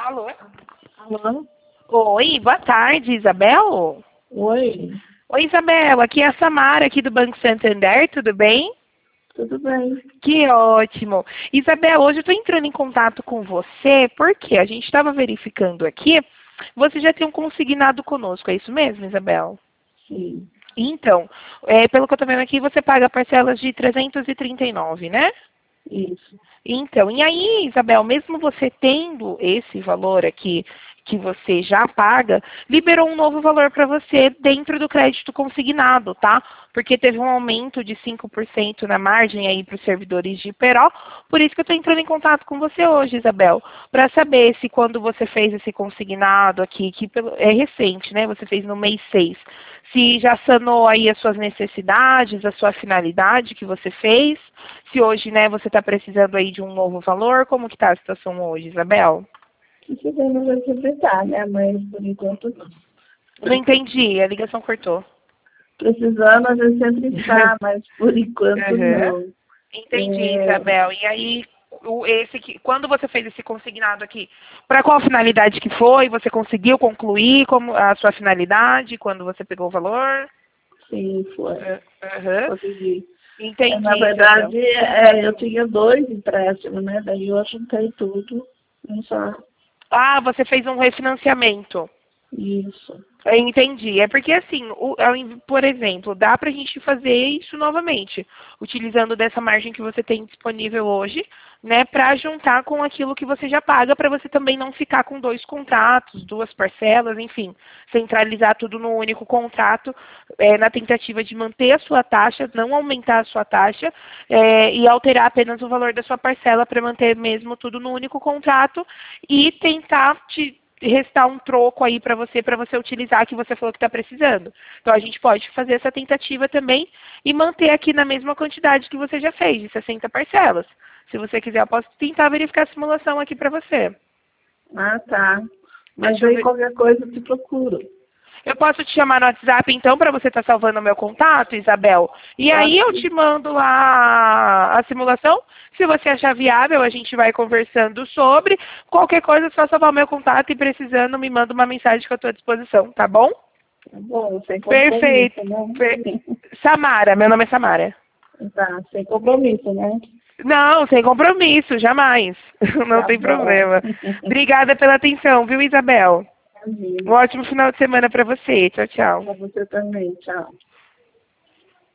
Alô? Alô? Oi, boa tarde, Isabel. Oi, Oi, Isabel, aqui é a Samara, aqui do Banco Santander, tudo bem? tudo bem? Que ótimo. Isabel, hoje eu estou entrando em contato com você porque a gente estava verificando aqui, você já tem um consignado conosco, é isso mesmo, Isabel? Sim, Então, pelo que eu estou vendo aqui, você paga parcelas de 339, né? isso. Então, e aí, Isabel, mesmo você tendo esse valor aqui que você já paga, liberou um novo valor para você dentro do crédito consignado, tá? Porque teve um aumento de 5% na margem aí para os servidores de Peró, por isso que eu estou entrando em contato com você hoje, Isabel, para saber se quando você fez esse consignado aqui, que é recente, né? Você fez no mês 6, se já sanou aí as suas necessidades, a sua finalidade que você fez, se hoje, né, você está precisando aí de um novo valor, como que está a situação hoje, Isabel? Precisamos aproveitar, né? Mas por enquanto não. Não entendi, a ligação cortou. Precisando, a gente sempre está, mas por enquanto Uhum. não. Entendi, Isabel. E aí, quando você fez esse consignado aqui, para qual finalidade que foi? Você conseguiu concluir como a sua finalidade quando você pegou o valor? Sim, foi. Uhum. Consegui. Entendi, Na Isabel. verdade, eu tinha 2 empréstimos, né? Daí eu juntei tudo. Não só Ah, você fez um refinanciamento. isso. Eu entendi. É porque assim, por exemplo, dá para a gente fazer isso novamente, utilizando dessa margem que você tem disponível hoje, né, para juntar com aquilo que você já paga, para você também não ficar com 2 contratos, 2 parcelas, enfim, centralizar tudo no único contrato, na tentativa de manter a sua taxa, não aumentar a sua taxa, e alterar apenas o valor da sua parcela para manter mesmo tudo no único contrato e tentar restar um troco aí para você utilizar que você falou que está precisando. Então a gente pode fazer essa tentativa também e manter aqui na mesma quantidade que você já fez, de 60 parcelas. Se você quiser, eu posso tentar verificar a simulação aqui para você. Ah, tá. Mas Deixa eu aí ver. qualquer coisa eu te procuro. Eu posso te chamar no WhatsApp, então, para você estar salvando o meu contato, Isabel? E aí Pode eu te sim. mando lá a simulação. Se você achar viável, a gente vai conversando sobre. Qualquer coisa, é só salvar o meu contato e precisando, me manda uma mensagem que eu estou à disposição, tá bom? Tá bom, sem Perfeito. compromisso, né? Samara, meu nome é Samara. Tá, sem compromisso, né? Não, sem compromisso, jamais. Não Tá tem bom. problema. Obrigada pela atenção, viu, Isabel? Um Imagina. ótimo final de semana para você. Tchau, tchau. Pra você também. Tchau.